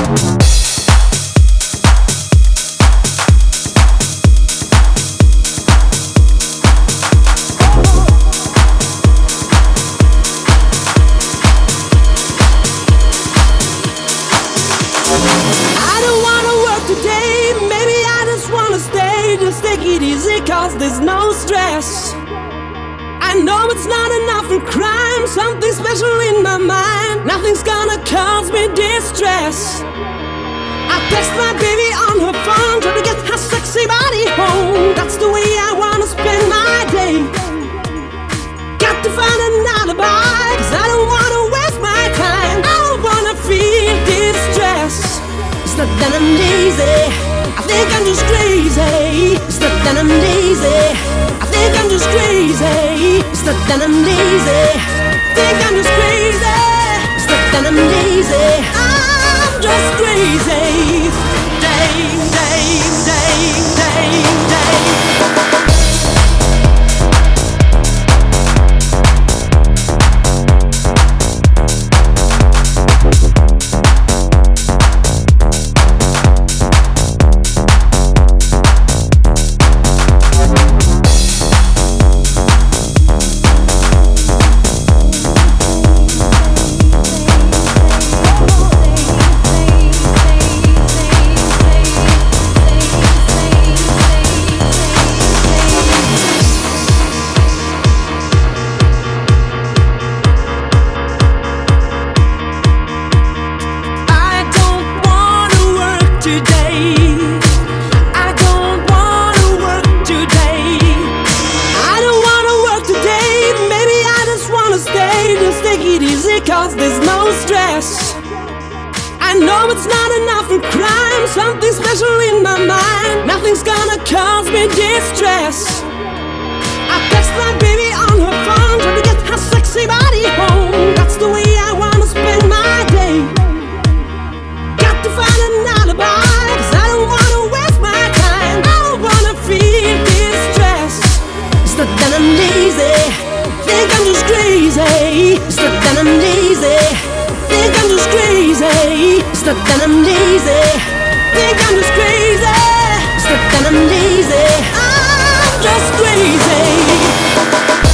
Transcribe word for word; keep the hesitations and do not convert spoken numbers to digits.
Cause there's no stress. I know it's not enough for crime. Something special in my mind. Nothing's gonna cause me distress. I text my baby on her phone, trying to get her sexy body home. That's the way I wanna spend my day. Got to find an alibi, cause I don't wanna waste my time. I don't wanna feel distress. It's not that I'm lazy, I think I'm just crazy. It's not that I'm lazy, I think I'm just crazy. It's not that I'm lazy, I think I'm just crazy. It's not that I'm lazy, I'm just crazy. Day, day, day, day, day. Cause there's no stress. I know it's not enough for crime. Something special in my mind. Nothing's gonna cause me distress. I text my baby on her phone, trying to get her sexy body home. That's the way I wanna spend my day. Got to find an alibi, cause I don't wanna waste my time. I don't wanna feel distress. It's not that I'm lazy, think I'm just crazy. It's not that I'm lazy, think I'm just crazy. It's not that I'm lazy, think I'm just crazy. It's not that I'm lazy, I'm just crazy.